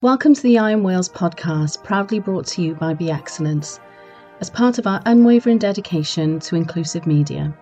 Welcome to the Eye on Wales podcast, proudly brought to you by Be Excellence, as part of our unwavering dedication to inclusive media.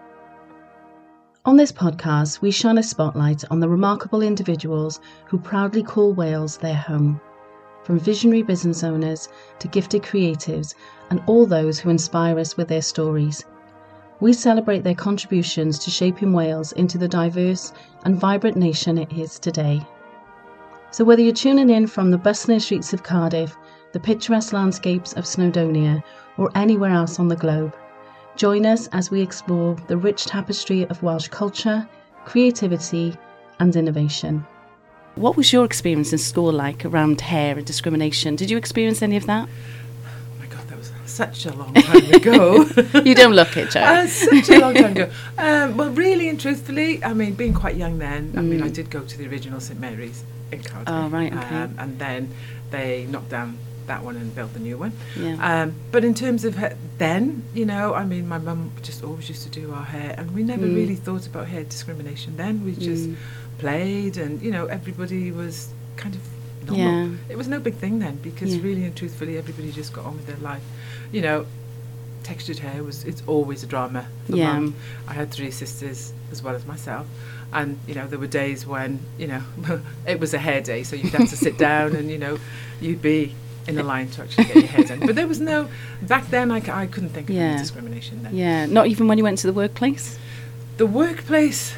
On this podcast, we shine a spotlight on the remarkable individuals who proudly call Wales their home, from visionary business owners to gifted creatives and all those who inspire us with their stories. We celebrate their contributions to shaping Wales into the diverse and vibrant nation it is today. So whether you're tuning in from the bustling streets of Cardiff, the picturesque landscapes of Snowdonia, or anywhere else on the globe, join us as we explore the rich tapestry of Welsh culture, creativity and innovation. What was your experience in school like around hair and discrimination? Did you experience any of that? Oh my God, that was such a long time ago. You don't look it, Jo. Such a long time ago. Well, really and truthfully, I mean, being quite young then, I did go to the original St Mary's in Cardiff. Oh, right, okay. And then they knocked down that one and built the new one. Yeah. But in terms of then, you know, I mean, my mum just always used to do our hair, and we never really thought about hair discrimination then. We just played, and, you know, everybody was kind of normal. Yeah. It was no big thing then, because really and truthfully, everybody just got on with their life. You know, textured hair it's always a drama for Mum. I had 3 sisters as well as myself, and you know there were days when, you know, it was a hair day, so you'd have to sit down and, you know, you'd be in a line to actually get your hair done. But there was no, back then I couldn't think of any discrimination then. Yeah, not even when you went to the workplace? The workplace,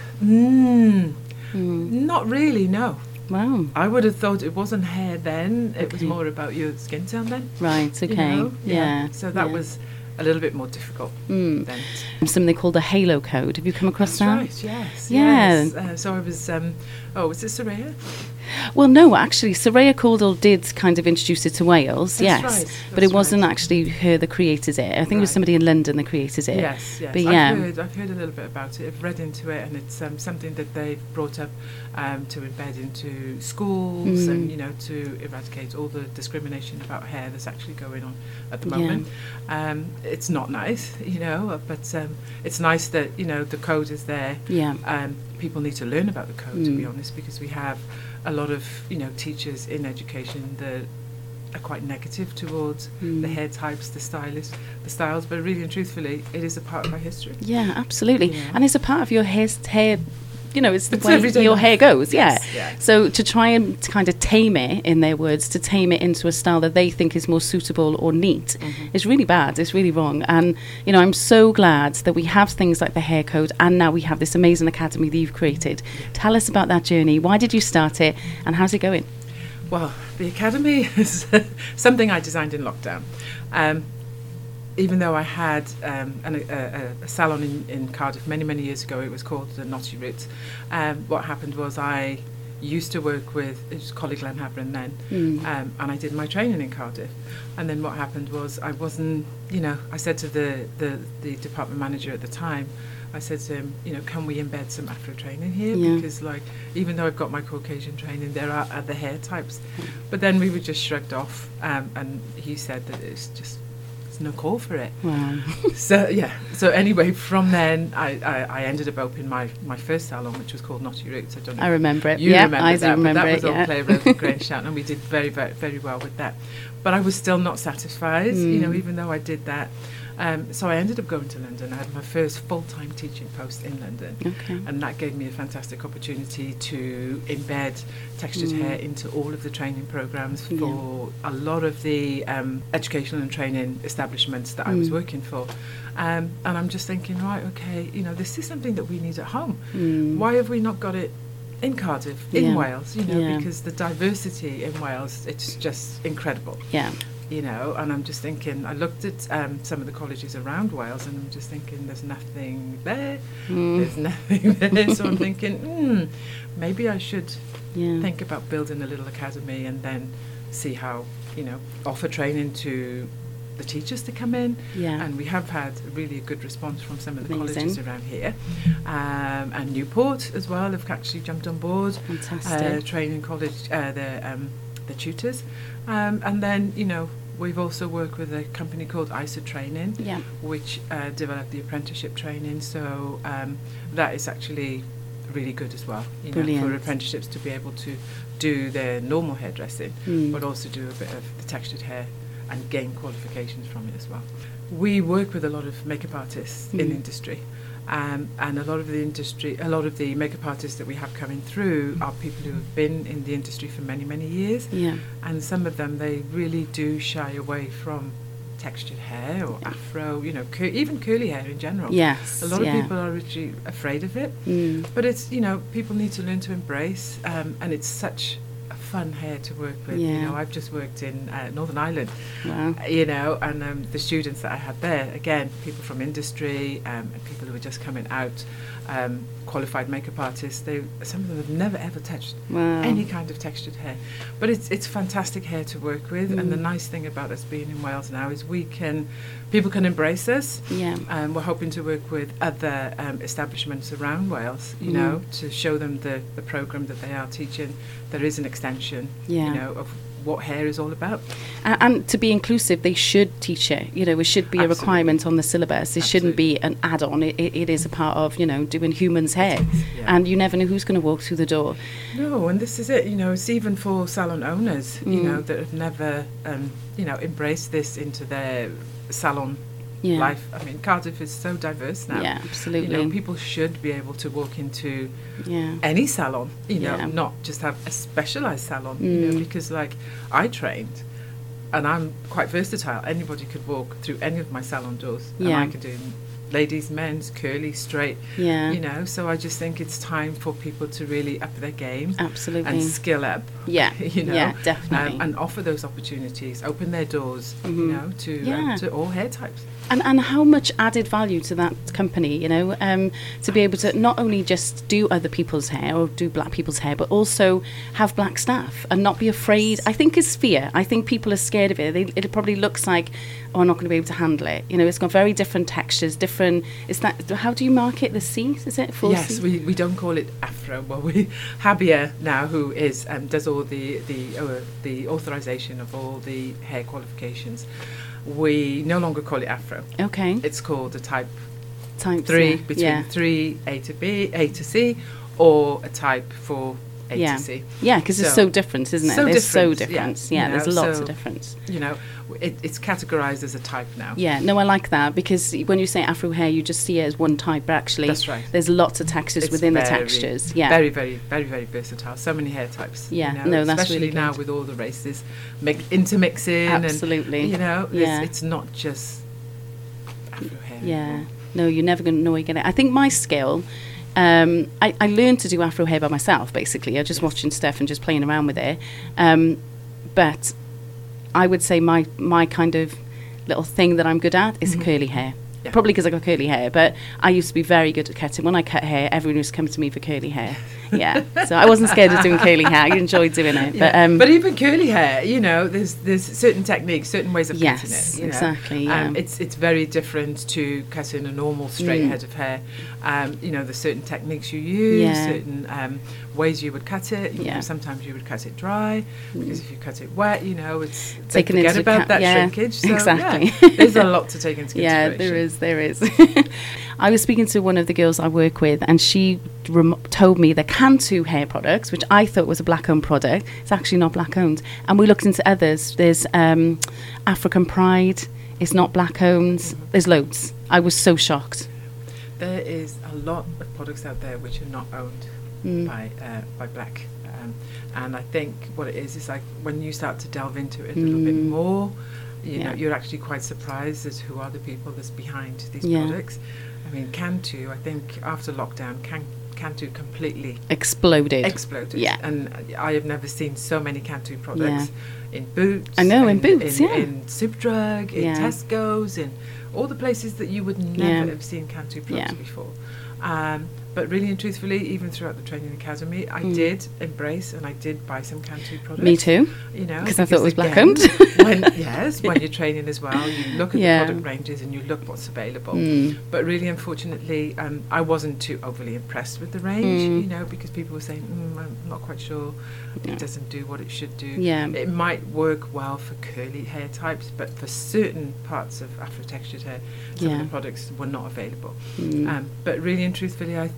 not really, no. Wow. I would have thought it wasn't hair then, it was more about your skin tone then. Right, okay. You know? Yeah. So that was a little bit more difficult then. Something they call the Halo Code. Have you come across that? Right, yes. Yeah. Yes. So I was, was it Soraya? Well, no, actually, Soraya Caldwell did kind of introduce it to Wales, That's yes. right, but it wasn't actually her that created it. I think it was somebody in London that created it. Yes. But yeah. I've heard a little bit about it. I've read into it, and it's something that they've brought up to embed into schools and, you know, to eradicate all the discrimination about hair that's actually going on at the moment. It's not nice, you know, but it's nice that, you know, the code is there. Yeah. People need to learn about the code, to be honest, because we have a lot of, you know, teachers in education that are quite negative towards the hair types, the styles, but really and truthfully, it is a part of our history. Yeah, absolutely. Yeah. And it's a part of your hair, you know, it's the way your life. Hair goes, yes. So to try and kind of tame it, in their words, to tame it into a style that they think is more suitable or neat is really bad, it's really wrong. And, you know, I'm so glad that we have things like the hair code, and now we have this amazing academy that you've created. Tell us about that journey. Why did you start it, and how's it going? Well, the academy is something I designed in lockdown. Even though I had a salon in Cardiff many years ago, it was called the Knotty Roots. What happened was I used to work with, it was Colleague Glen Havron then, and I did my training in Cardiff. And then what happened was I wasn't, you know, I said to the department manager at the time, I said to him, you know, can we embed some Afro training here? Because, like, even though I've got my Caucasian training, there are other hair types. But then we were just shrugged off, and he said that it's just, there's no call for it. Wow. So anyway, from then I ended up opening my first salon, which was called Knotty Roots. I don't know. I remember it. You remember I that, do remember but that it. was on Clare Road in Grange, and we did very well with that. But I was still not satisfied, you know, even though I did that. So I ended up going to London. I had my first full-time teaching post in London, and that gave me a fantastic opportunity to embed textured hair into all of the training programs for a lot of the educational and training establishments that I was working for. And I'm just thinking, right, okay, you know, this is something that we need at home. Why have we not got it in Cardiff, in Wales, you know, because the diversity in Wales, it's just incredible. Yeah. You know, and I'm just thinking, I looked at some of the colleges around Wales, and I'm just thinking, there's nothing there. There's nothing there. So I'm thinking, maybe I should think about building a little academy and then see how, you know, offer training to the teachers to come in. And we have had really a good response from some of the colleges around here. And Newport as well have actually jumped on board. Fantastic. Training college, the tutors. And then, you know, we've also worked with a company called ISA Training, which developed the apprenticeship training. So that is actually really good as well, you know, for apprenticeships to be able to do their normal hairdressing, but also do a bit of the textured hair and gain qualifications from it as well. We work with a lot of makeup artists in industry. And a lot of the makeup artists that we have coming through are people who have been in the industry for many, many years. Yeah. And some of them, they really do shy away from textured hair or afro, you know, even curly hair in general. Yes. A lot of people are actually afraid of it. But it's, you know, people need to learn to embrace, and it's such a fun hair to work with. Yeah. You know, I've just worked in Northern Ireland. Wow. You know, and the students that I had there, again, people from industry, and people who were just coming out, qualified makeup artists. Some of them have never ever touched any kind of textured hair, but it's fantastic hair to work with. And the nice thing about us being in Wales now is people can embrace us. Yeah. We're hoping to work with other establishments around Wales, you know, to show them the program that they are teaching. There is an extension, you know, of what hair is all about. And to be inclusive, they should teach it. You know, it should be a requirement on the syllabus. It shouldn't be an add-on. It is a part of, you know, doing humans' hair. And you never know who's going to walk through the door. No, and this is it. You know, it's even for salon owners, you know, that have never, you know, embraced this into their salon life. I mean, Cardiff is so diverse now. Yeah, absolutely. You know, people should be able to walk into any salon, you know, not just have a specialised salon, you know, because like I trained and I'm quite versatile. Anybody could walk through any of my salon doors and I could do ladies, men's, curly, straight, you know, so I just think it's time for people to really up their game. Absolutely. And skill up. Yeah. You know, yeah, definitely. And offer those opportunities, open their doors, you know, to all hair types. And how much added value to that company, you know, to be able to not only just do other people's hair or do black people's hair, but also have black staff and not be afraid. I think it's fear. I think people are scared of it. It probably looks like, oh, I'm not going to be able to handle it. You know, it's got very different textures, different. Is that, how do you mark it? The C, is it? Full yes, C? we don't call it afro. Well, Habia now, who is does all the authorization of all the hair qualifications. We no longer call it afro. Okay. It's called a type Types, 3 between 3 A to C, or a type 4 A to C. Yeah, because it's so different, isn't it? So There's different, so different. yeah, There's lots of difference. You know, it's categorized as a type now. Yeah, no, I like that, because when you say afro hair, you just see it as one type, but actually that's right. There's lots of textures within the textures. Yeah, very, very, very, very versatile. So many hair types. Yeah, you know, no, that's especially really good. now with all the races intermixing. Absolutely. And, you know, Yeah. it's not just afro hair. Yeah, anymore. no, you're never going to know you're going to. I think my skill, I learned to do afro hair by myself, basically. I just watching stuff and just playing around with it. But I would say my kind of little thing that I'm good at is curly hair. Yeah. Probably because I got curly hair, but I used to be very good at cutting. When I cut hair, everyone used to come to me for curly hair. Yeah, so I wasn't scared of doing curly hair. I enjoyed doing it. Yeah. But even curly hair, you know, there's certain techniques, certain ways of cutting it. You know? Exactly. Yeah. It's very different to cutting a normal straight head of hair. You know, there's certain techniques you use, certain ways you would cut it. You know, sometimes you would cut it dry, because if you cut it wet, you know, it's taken forget about that shrinkage. So, exactly. Yeah, there's a lot to take into consideration. Yeah, there is. I was speaking to one of the girls I work with, and she told me that Cantu hair products, which I thought was a black-owned product, it's actually not black-owned. And we looked into others. There's African Pride. It's not black-owned. There's loads. I was so shocked. There is a lot of products out there which are not owned by black, and I think what it is like when you start to delve into it a little bit more, you know, you're actually quite surprised as who are the people that's behind these products. I mean, Cantu, I think after lockdown, Cantu completely exploded. Yeah, and I have never seen so many Cantu products in Boots. I know, in Boots, in Superdrug, in Tesco's, in all the places that you would never have seen Cantu products before. But really and truthfully, even throughout the training academy, I did embrace and I did buy some Cantu products. Me too. You know, because I thought it was black-owned. when you're training as well, you look at the product ranges and you look what's available. But really, unfortunately, I wasn't too overly impressed with the range. You know, because people were saying, I'm not quite sure. It doesn't do what it should do. Yeah. It might work well for curly hair types, but for certain parts of afro textured hair, some of the products were not available. But really and truthfully,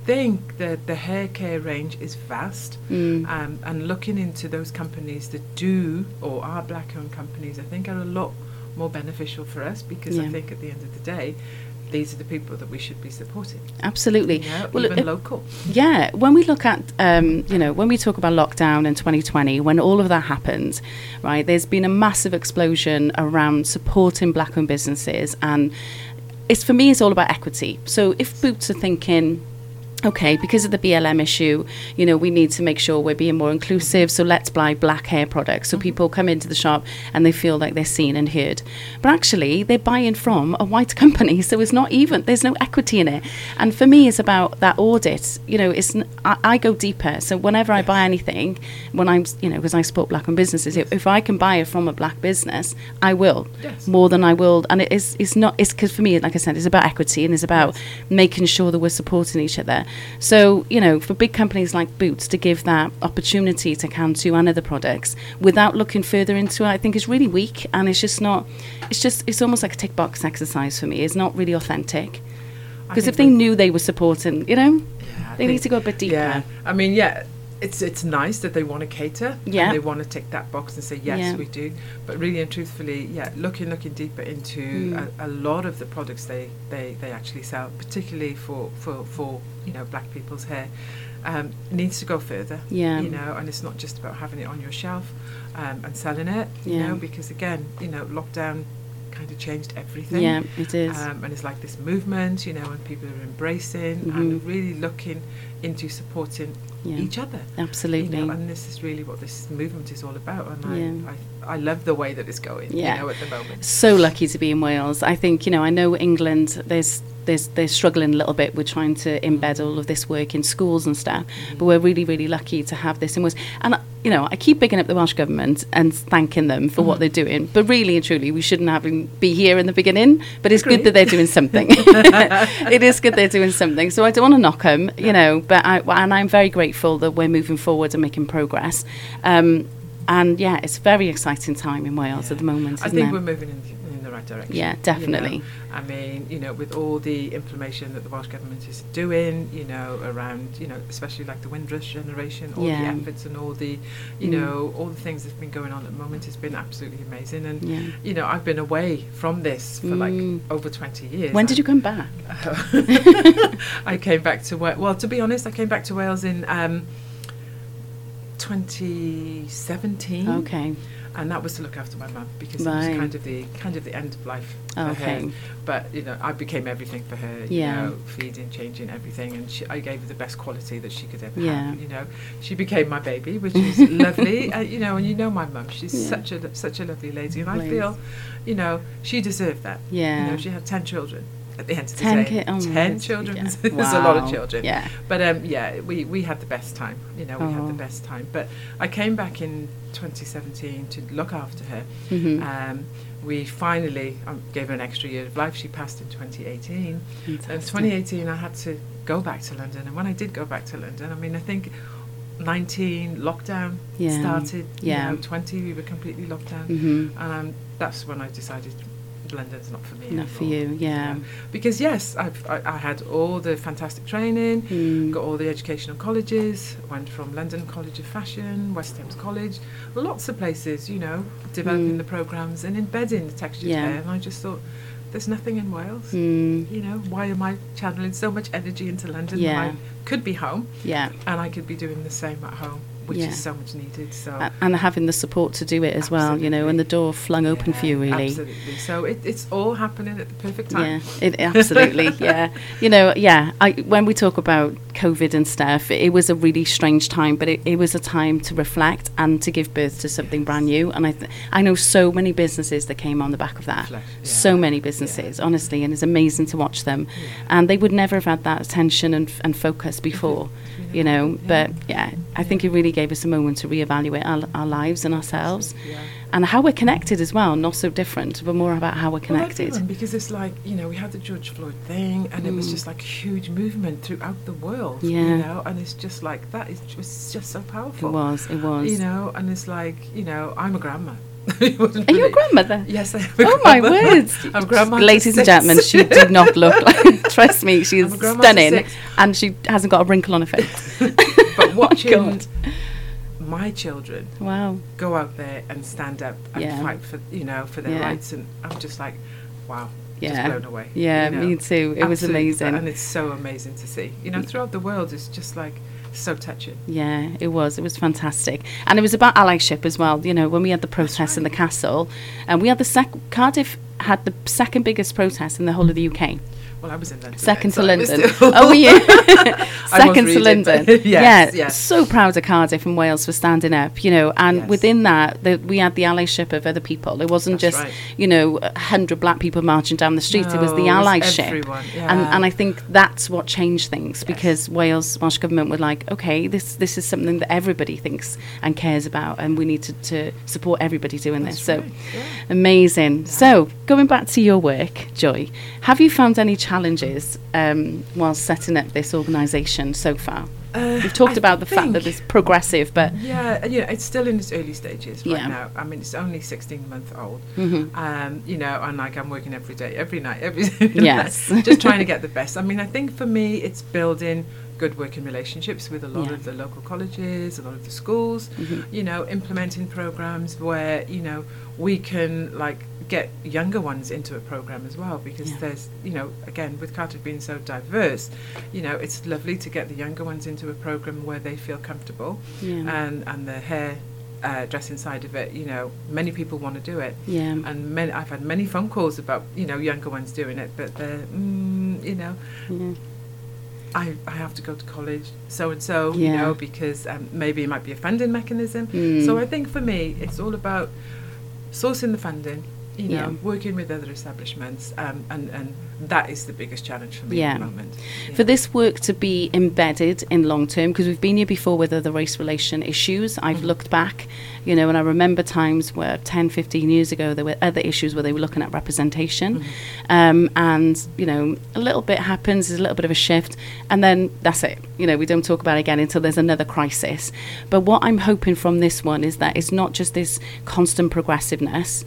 think that the hair care range is vast, and looking into those companies that do or are black-owned companies, I think are a lot more beneficial for us, because I think at the end of the day, these are the people that we should be supporting. Absolutely. Well, even local. Yeah. When we look at, when we talk about lockdown in 2020, when all of that happened, right, there's been a massive explosion around supporting black-owned businesses. And for me, it's all about equity. So if Boots are thinking, okay, because of the BLM issue, we need to make sure we're being more inclusive, so let's buy black hair products. So people come into the shop and they feel like they're seen and heard. But actually, they're buying from a white company, so it's not even, there's no equity in it. And for me, it's about that audit. I go deeper. So whenever I buy anything, when I'm, because I support black-owned businesses, if I can buy it from a black business, I will, more than I will. And it's because for me, like I said, it's about equity, and it's about making sure that we're supporting each other. So, for big companies like Boots to give that opportunity to Cantu and other products without looking further into it, I think is really weak. And it's just not, it's almost like a tick box exercise for me. It's not really authentic. Because if they knew they were supporting, they need to go a bit deeper. Yeah, I mean, it's nice that they want to cater, and they want to tick that box and say, yes, we do. But really and truthfully, looking deeper into a lot of the products they actually sell, particularly for black people's hair, needs to go further. And it's not just about having it on your shelf and selling it, because again, lockdown kind of changed everything. Yeah, it is. And it's like this movement, and people are embracing and really looking into supporting each other. Absolutely. And this is really what this movement is all about. And I love the way that it's going, at the moment. So lucky to be in Wales. I think, I know England, they're struggling a little bit with trying to embed all of this work in schools and stuff. But we're really, really lucky to have this in Wales. And, I keep bigging up the Welsh Government and thanking them for what they're doing. But really and truly, we shouldn't be here in the beginning. But it's good that they're doing something. It is good they're doing something. So I don't want to knock them, but I'm very grateful that we're moving forward and making progress. And it's a very exciting time in Wales at the moment. I think we're moving in the right direction. Yeah, definitely. I mean, with all the information that the Welsh Government is doing, around, especially like the Windrush generation, all the efforts and all the, all the things that's been going on at the moment has been absolutely amazing. And, I've been away from this for like over 20 years. When did you come back? I came back to Wales. Well, to be honest, I came back to Wales in 2017. Okay. And that was to look after my mum, because it was kind of the end of life for her. But I became everything for her. Feeding, changing, everything, and I gave her the best quality that she could ever have. She became my baby, which is lovely. And my mum, she's such a lovely lady, and I feel, she deserved that. She had 10 children. At the end of the day, 10 children is a lot of children. But we had the best time. We had the best time. But I came back in 2017 to look after her. We finally gave her an extra year of life. She passed in 2018. And 2018, I had to go back to London. And when I did go back to London, I mean, I think 19 lockdown started. 20 we were completely locked down. And that's when I decided London's not for me. Not for you, because I had all the fantastic training, got all the educational colleges, went from London College of Fashion, West Thames College, lots of places, developing the programmes and embedding the textured hair. And I just thought, there's nothing in Wales. Why am I channeling so much energy into London when I could be home? And I could be doing the same at home, which is so much needed. So and having the support to do it as well, and the door flung open for you, really. Absolutely. So it's all happening at the perfect time. Absolutely. When we talk about COVID and stuff, it was a really strange time, but it was a time to reflect and to give birth to something brand new. And I know so many businesses that came on the back of that. So many businesses, honestly, and it's amazing to watch them. And they would never have had that attention and focus before. But I think it really gave us a moment to reevaluate our lives and ourselves and how we're connected as well. Not so different, but more about how we're connected. Well, because it's like, we had the George Floyd thing, and it was just like a huge movement throughout the world, and it's just like that. It was just so powerful. It was. And it's like, I'm a grandma. You wouldn't Are you a believe- grandmother? Yes, I am a Oh my grandmother. words! I'm a grandma to Ladies and 6. gentlemen, she did not look like. Trust me, she is I'm a grandma to stunning, 6. and she hasn't got a wrinkle on her face. But watching God. my children Wow. go out there and stand up and Yeah. fight for for their Yeah. rights, and I'm just like, wow, Yeah. just blown away. Yeah, you know. me too. It was Absolutely, amazing. and it's so amazing to see. Throughout the world, it's just like so touching. Yeah, it was. It was fantastic. And it was about allyship as well. When we had the protest in the castle, and we had Cardiff had the second biggest protest in the whole of the UK. Well, I was in London. Second to then, so I London. was still- Oh, were you? I was Second to reading, London. but yes, yeah. yes. So proud of Cardiff and Wales for standing up, and Yes. within that, we had the allyship of other people. It wasn't That's just, right. 100 black people marching down the street. It was the No, it was allyship. everyone, yeah. And I think that's what changed things, because Welsh government were like, okay, this is something that everybody thinks and cares about, and we need to support everybody doing That's this. So right, yeah. amazing. So going back to your work, Joy, have you found any challenges while setting up this organisation so far? We've talked I about the fact that think- it's progressive, but Yeah, it's still in its early stages right Yeah. now. I mean, it's only 16-month old. Mhm. And like I'm working every day, every night, Yes. just trying to get the best. I mean, I think for me, it's building good working relationships with a lot Yeah. of the local colleges, a lot of the schools. Implementing programs where we can like get younger ones into a program as well, because Yeah. there's again, with Cardiff being so diverse, it's lovely to get the younger ones into a program where they feel comfortable, yeah, and the hair dressing side of it, many people want to do it, yeah, and I've had many phone calls about younger ones doing it, but they're yeah. I have to go to college so and so, Yeah. because maybe it might be a funding mechanism. Mm. So I think for me, it's all about sourcing the funding, Yeah. working with other establishments, and that is the biggest challenge for me Yeah. at the moment. For this work to be embedded in long term, because we've been here before with other race relation issues, I've looked back, and I remember times where 10, 15 years ago there were other issues where they were looking at representation, and a little bit happens, there's a little bit of a shift, and then that's it. We don't talk about it again until there's another crisis. But what I'm hoping from this one is that it's not just this constant progressiveness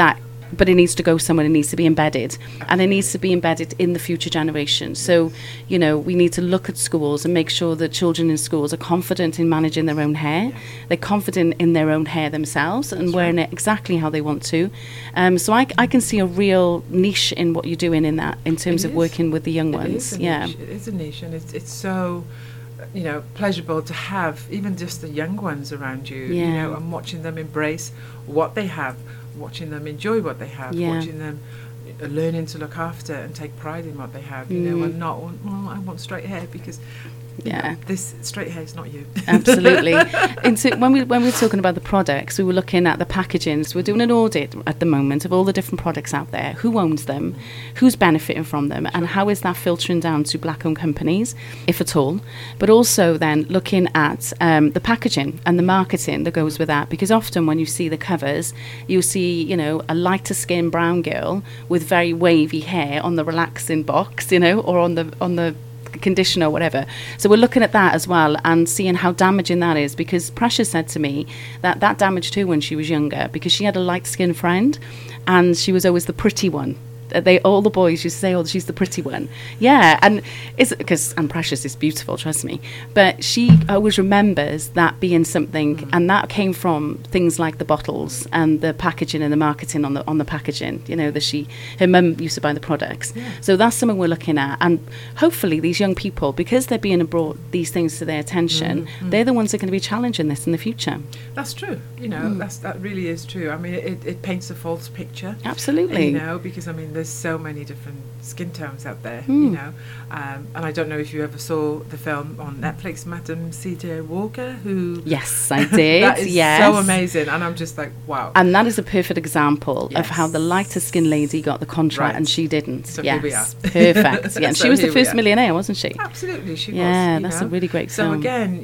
but it needs to go somewhere. It needs to be embedded, and it needs to be embedded in the future generation. So, we need to look at schools and make sure that children in schools are confident in managing their own hair. Yeah. They're confident in their own hair themselves and wearing it exactly how they want to. So I can see a real niche in what you're doing in terms It of is. working with the young It ones. is a Yeah. niche. It is a niche, and it's so pleasurable to have even just the young ones around you, Yeah. and watching them embrace what they have, watching them enjoy what they have, Yeah. watching them learning to look after and take pride in what they have, and not, I want straight hair because Yeah. this straight hair is not you. Absolutely. When we were talking about the products, we were looking at the packaging. So we're doing an audit at the moment of all the different products out there. Who owns them? Who's benefiting from them? And how is that filtering down to black-owned companies, if at all? But also then looking at the packaging and the marketing that goes with that. Because often when you see the covers, you see, a lighter skin brown girl with very wavy hair on the relaxing box, or on the conditioner or whatever. So we're looking at that as well and seeing how damaging that is, because Precious said to me that damaged her when she was younger, because she had a light-skinned friend and she was always the pretty one. All the boys used to say, "Oh, she's the pretty one." Yeah, and Precious is beautiful, trust me. But she always remembers that being something, and that came from things like the bottles and the packaging and the marketing on the packaging. That her mum used to buy the products. Yeah. So that's something we're looking at, and hopefully these young people, because they're being brought these things to their attention, they're the ones that are going to be challenging this in the future. That's true. That really is true. I mean, it paints a false picture. Absolutely. Because there's so many different skin tones out there, Mm. and I don't know if you ever saw the film on Netflix, Madam C.J. Walker, who Yes, I did. that is yes. so amazing, and I'm just like, wow. And that is a perfect example of how the Yes. lighter skinned lady got the contract Right. and she didn't. So yes, here we are. perfect. Yeah, and So she was the here we first are. millionaire, wasn't she? Absolutely, she was. Yeah, that's a really great So film. again,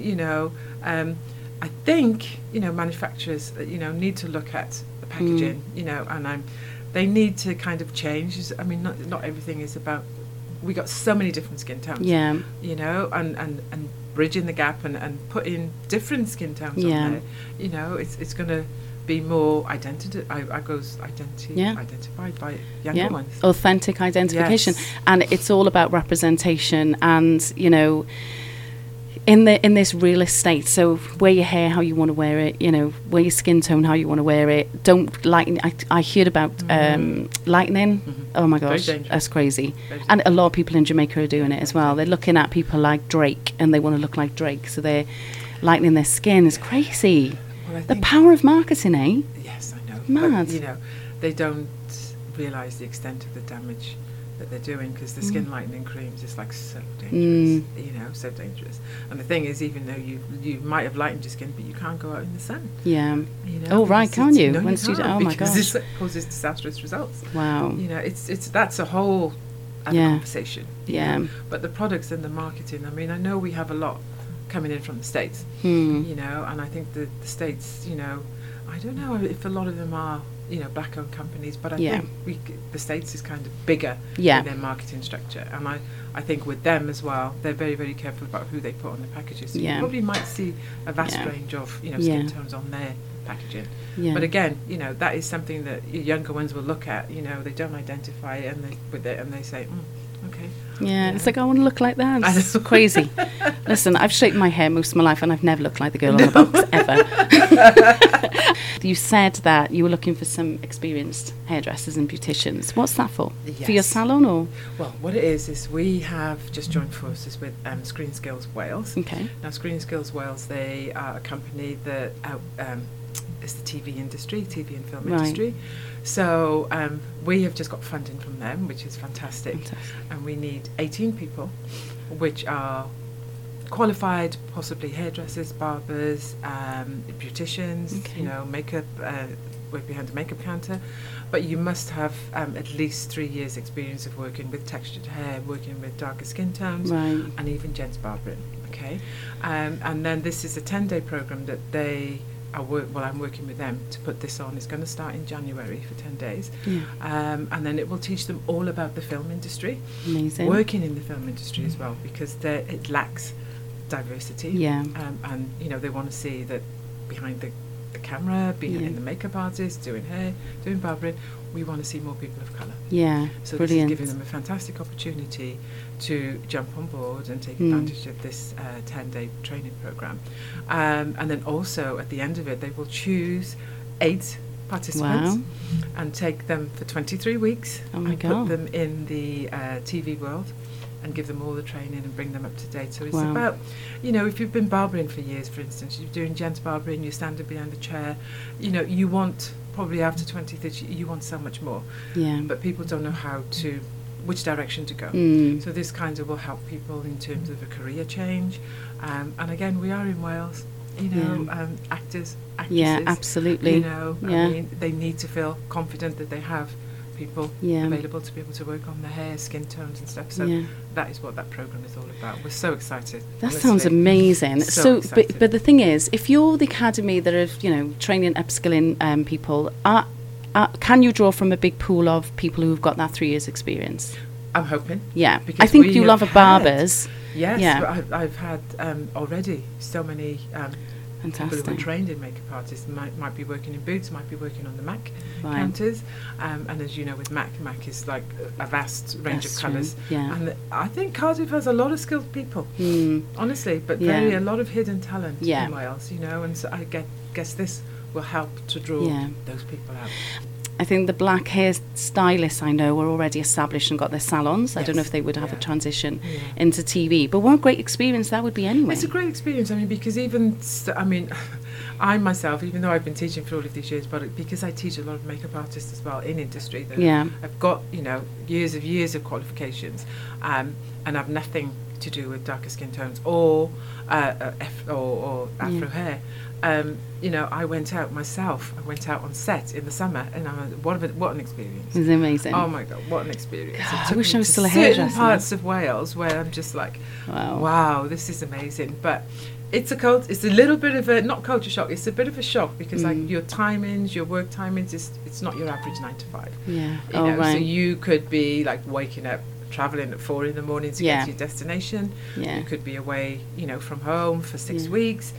I think manufacturers, need to look at the packaging, and they need to kind of change. I mean, not everything is about. We got so many different skin tones. Yeah, and bridging the gap and putting different skin tones Yeah. on there. It's going to be more identified by younger ones. Authentic identification. Yes. And it's all about representation and, you know, in this real estate. So wear your hair how you want to wear it, you know, wear your skin tone how you want to wear it. Don't lighten. I heard about lightening. Mm-hmm. Oh my gosh, that's crazy. And a lot of people in Jamaica are doing it as well. They're looking at people like Drake and they want to look like Drake, so they're lightening their skin. It's crazy. Well, the power of marketing, eh? Yes, I know. Mad. But, you know, they don't realise the extent of the damage that they're doing, because the skin lightening creams is like so dangerous, you know, so dangerous. And the thing is, even though you might have lightened your skin, but you can't go out in the sun. Yeah. You know, oh right, can't you? No, Once you can't, oh my because gosh, this causes disastrous results. Wow. You know, it's that's a whole other conversation. Yeah. know? But the products and the marketing. I mean, I know we have a lot coming in from the States. You know, and I think the States. You know, I don't know if a lot of them are, you know, black-owned companies, but I think the States is kind of bigger in their marketing structure, and I think with them as well, they're very, very careful about who they put on the packages. So you probably might see a vast range of, you know, skin tones on their packaging. But again, you know, that is something that younger ones will look at. You know, they don't identify it, and they say, okay. Yeah, it's like, I want to look like that. It's crazy. Listen, I've straightened my hair most of my life and I've never looked like the girl on the box, ever. You said that you were looking for some experienced hairdressers and beauticians. What's that for? Yes. For your salon, or? Well, what it is we have just joined forces with Screen Skills Wales. Okay. Now, Screen Skills Wales, they are a company that is the TV industry, TV and film industry. So we have just got funding from them, which is fantastic. And we need 18 people, which are qualified, possibly hairdressers, barbers, beauticians, you know, makeup, work behind a makeup counter. But you must have at least 3 years experience of working with textured hair, working with darker skin tones, and even gents barbering. Okay. And then this is a 10-day program that they I'm working with them to put this on. It's going to start in January for 10 days. And then it will teach them all about the film industry. Amazing. Working in the film industry as well, because it lacks diversity. And, you know, they want to see that behind the camera, behind the makeup artist, doing hair, doing barbering, we want to see more people of colour. So brilliant. This is giving them a fantastic opportunity to jump on board and take advantage of this 10-day training programme. And then also at the end of it, they will choose 8 participants and take them for 23 weeks and put them in the TV world and give them all the training and bring them up to date. So it's about, you know, if you've been barbering for years, for instance, you're doing gents barbering, you're standing behind the chair, you know, you want, probably after 20, 30, you want so much more. But people don't know which direction to go. So this kind of will help people in terms of a career change. And again, we are in Wales, you know, actors, actresses. Absolutely. You know, I mean, they need to feel confident that they have people available to be able to work on their hair, skin tones and stuff. So that is what that program is all about. We're so excited. That sounds amazing. So but the thing is, if you're the academy that are, you know, training, upskilling people, can you draw from a big pool of people who've got that 3 years experience? I'm hoping. Yeah, I think you love barbers. Yes, I've had already so many people who are trained in makeup artists, might be working in Boots, might be working on the MAC counters. And as you know, with MAC is like a vast range of colours. And I think Cardiff has a lot of skilled people, honestly, but a lot of hidden talent in Wales, you know, and so I guess this will help to draw those people out. I think the black hair stylists I know are already established and got their salons. I don't know if they would have a transition into TV, but what a great experience that would be anyway. It's a great experience. I mean, because I myself, even though I've been teaching for all of these years, but because I teach a lot of makeup artists as well in industry, that I've got, you know, years of qualifications, and I've nothing to do with darker skin tones or afro hair. You know, I went out myself. I went out on set in the summer, and what an experience! It was amazing. Oh my God, what an experience! God, I wish I was still a hairdresser. Certain parts of Wales where I'm just like, wow, this is amazing. But it's a little bit of a, not culture shock. It's a bit of a shock because like your timings, your work timings, it's not your average 9 to 5. Yeah. You know, so you could be like waking up, traveling at 4 a.m. to get to your destination. You could be away, you know, from home for 6 weeks.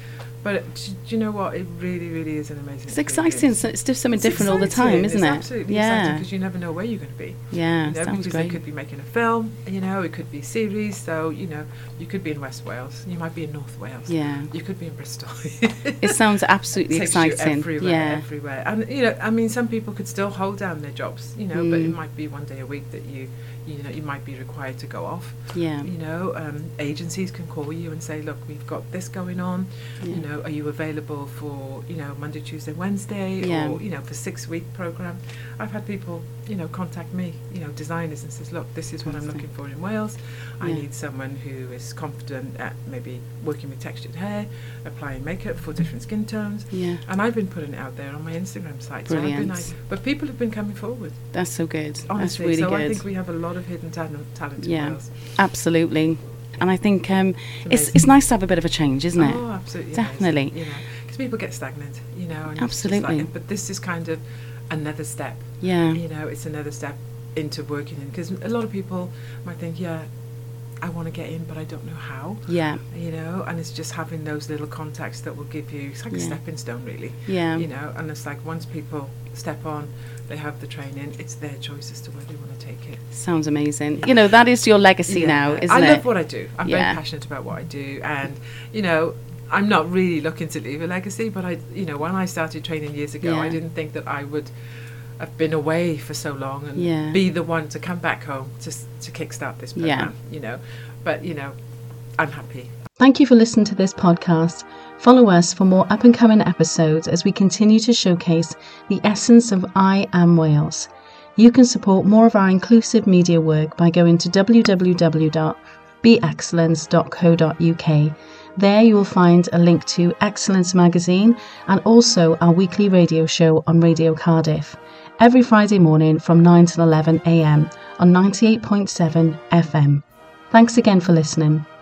But do you know what? It really, really is an amazing It's exciting. So it's just something different all the time, isn't it? It's absolutely exciting because you never know where you're going to be. Yeah, you know, sounds because great. they could be making a film, you know, it could be series. So, you know, you could be in West Wales, you might be in North Wales. Yeah. You could be in Bristol. It sounds absolutely Takes exciting. You everywhere. And, you know, I mean, some people could still hold down their jobs, you know, but it might be one day a week that you know, you might be required to go off. Yeah. You know, agencies can call you and say, look, we've got this going on. Yeah. You know, are you available for, you know, Monday, Tuesday, Wednesday, or, you know, for 6-week program? I've had people, you know, contact me, you know, designers, and says, look, this is what I'm looking for in Wales. I need someone who is confident at maybe working with textured hair, applying makeup for different skin tones. Yeah. And I've been putting it out there on my Instagram site. Brilliant. But people have been coming forward. That's so good. Honestly, that's really so good. I think we have a lot of hidden talent in Wales. Absolutely. And I think it's nice to have a bit of a change, isn't it? Oh, absolutely. Definitely. Amazing, you know, because people get stagnant, you know. And Absolutely. But this is kind of another step. Yeah. You know, it's another step into working in, because a lot of people might think, I want to get in, but I don't know how. Yeah. You know, and it's just having those little contacts that will give you, it's like a stepping stone, really. Yeah. You know, and it's like once people step on, they have the training, it's their choice as to where they want to take it. Sounds amazing. You know, that is your legacy now, isn't it? I love what I do. I'm very passionate about what I do, and, you know, I'm not really looking to leave a legacy, but you know, when I started training years ago, I didn't think that I would have been away for so long and be the one to come back home to kickstart this program, you know. But, you know, I'm happy. Thank you for listening to this podcast. Follow us for more up-and-coming episodes as we continue to showcase the essence of I Am Wales. You can support more of our inclusive media work by going to www.beexcellence.co.uk. There you will find a link to Excellence magazine and also our weekly radio show on Radio Cardiff, every Friday morning from 9 till 11 a.m. on 98.7 FM. Thanks again for listening.